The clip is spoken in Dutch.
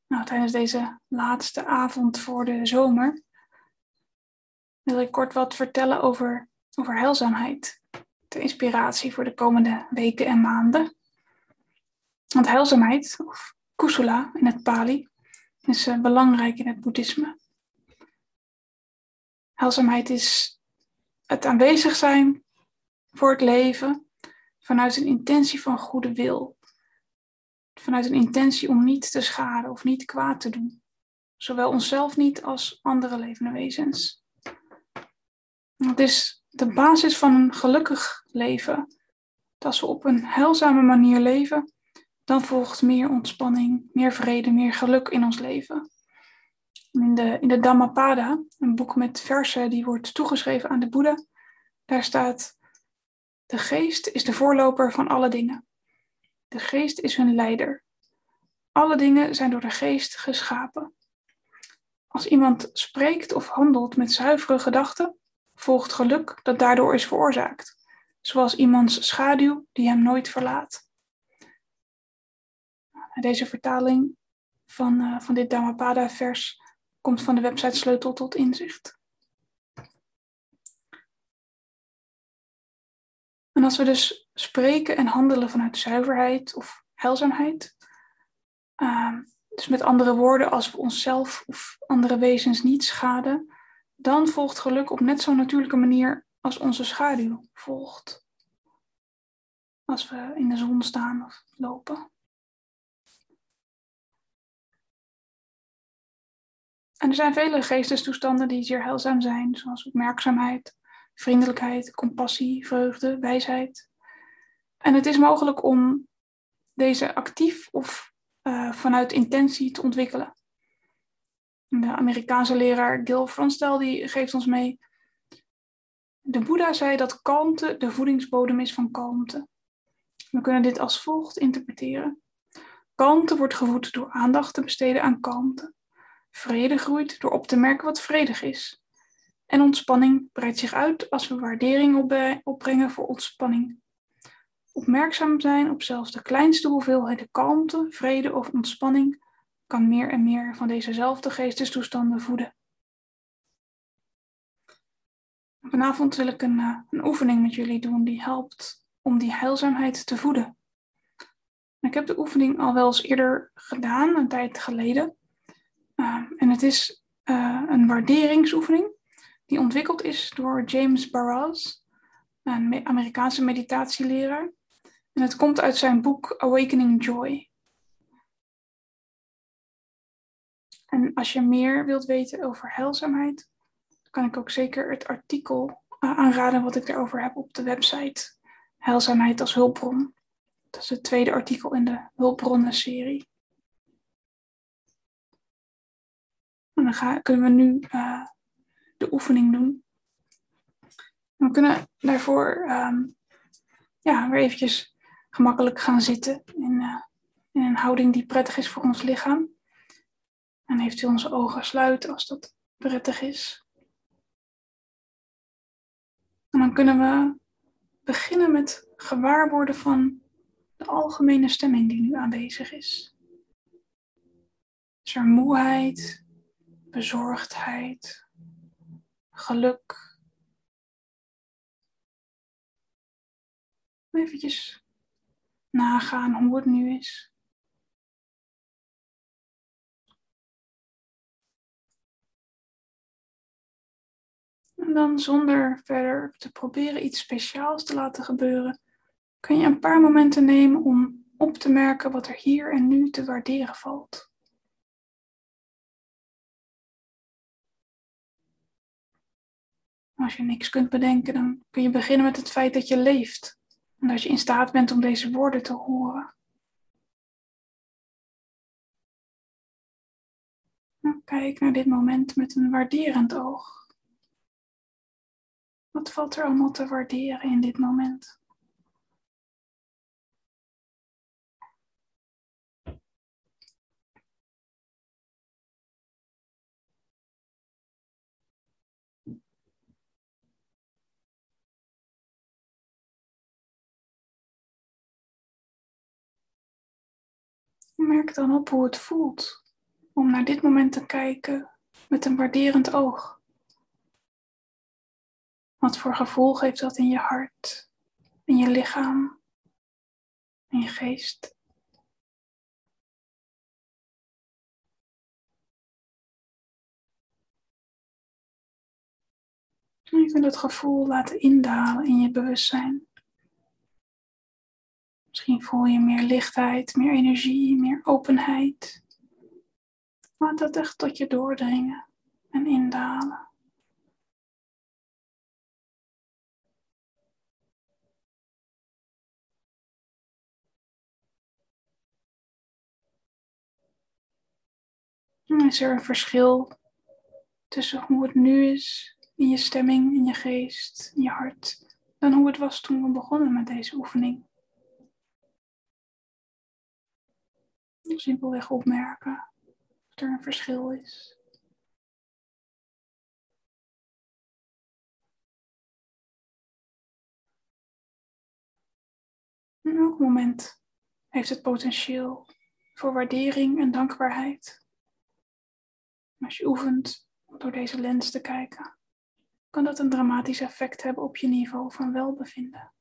Nou, tijdens deze laatste avond voor de zomer wil ik kort wat vertellen over heilzaamheid. Ter inspiratie voor de komende weken en maanden. Want heilzaamheid, of kusala in het Pali, is belangrijk in het boeddhisme. Heilzaamheid is het aanwezig zijn voor het leven vanuit een intentie van goede wil. Vanuit een intentie om niet te schaden of niet kwaad te doen. Zowel onszelf niet als andere levende wezens. Het is de basis van een gelukkig leven. Als we op een heilzame manier leven, dan volgt meer ontspanning, meer vrede, meer geluk in ons leven. In de Dhammapada, een boek met versen die wordt toegeschreven aan de Boeddha, daar staat: de geest is de voorloper van alle dingen. De geest is hun leider. Alle dingen zijn door de geest geschapen. Als iemand spreekt of handelt met zuivere gedachten, volgt geluk dat daardoor is veroorzaakt, zoals iemands schaduw die hem nooit verlaat. Deze vertaling van dit Dhammapada-vers komt van de website Sleutel tot Inzicht. En als we dus spreken en handelen vanuit zuiverheid of heilzaamheid, dus met andere woorden, als we onszelf of andere wezens niet schaden, dan volgt geluk op net zo'n natuurlijke manier als onze schaduw volgt. Als we in de zon staan of lopen. En er zijn vele geestestoestanden die zeer heilzaam zijn, zoals opmerkzaamheid, vriendelijkheid, compassie, vreugde, wijsheid. En het is mogelijk om deze actief of vanuit intentie te ontwikkelen. De Amerikaanse leraar Gil Fronstel die geeft ons mee: de Boeddha zei dat kalmte de voedingsbodem is van kalmte. We kunnen dit als volgt interpreteren. Kalmte wordt gevoed door aandacht te besteden aan kalmte. Vrede groeit door op te merken wat vredig is. En ontspanning breidt zich uit als we waardering opbrengen voor ontspanning. Opmerkzaam zijn op zelfs de kleinste hoeveelheden kalmte, vrede of ontspanning kan meer en meer van dezezelfde geestestoestanden voeden. Vanavond wil ik een oefening met jullie doen die helpt om die heilzaamheid te voeden. Ik heb de oefening al wel eens eerder gedaan, een tijd geleden. En het is een waarderingsoefening die ontwikkeld is door James Baraz, een Amerikaanse meditatieleraar. En het komt uit zijn boek Awakening Joy. En als je meer wilt weten over heilzaamheid, kan ik ook zeker het artikel aanraden wat ik erover heb op de website Heilzaamheid als hulpbron. Dat is het tweede artikel in de hulpbronnen-serie. En dan kunnen we nu de oefening doen. We kunnen daarvoor weer eventjes gemakkelijk gaan zitten in een houding die prettig is voor ons lichaam. En eventueel onze ogen sluiten als dat prettig is. En dan kunnen we beginnen met gewaarworden van de algemene stemming die nu aanwezig is. Is er moeheid, bezorgdheid, geluk? Eventjes nagaan hoe het nu is. En dan zonder verder te proberen iets speciaals te laten gebeuren, kun je een paar momenten nemen om op te merken wat er hier en nu te waarderen valt. Als je niks kunt bedenken, dan kun je beginnen met het feit dat je leeft. En dat je in staat bent om deze woorden te horen. Nou, kijk naar dit moment met een waarderend oog. Wat valt er allemaal te waarderen in dit moment? Merk dan op hoe het voelt. om naar dit moment te kijken met een waarderend oog. Wat voor gevoel geeft dat in je hart, in je lichaam, in je geest? Even dat gevoel laten indalen in je bewustzijn. Misschien voel je meer lichtheid, meer energie, meer openheid. Laat dat echt tot je doordringen en indalen. En is er een verschil tussen hoe het nu is in je stemming, in je geest, in je hart, dan hoe het was toen we begonnen met deze oefening? Simpelweg opmerken of er een verschil is. En elk moment heeft het potentieel voor waardering en dankbaarheid. Als je oefent om door deze lens te kijken, kan dat een dramatisch effect hebben op je niveau van welbevinden.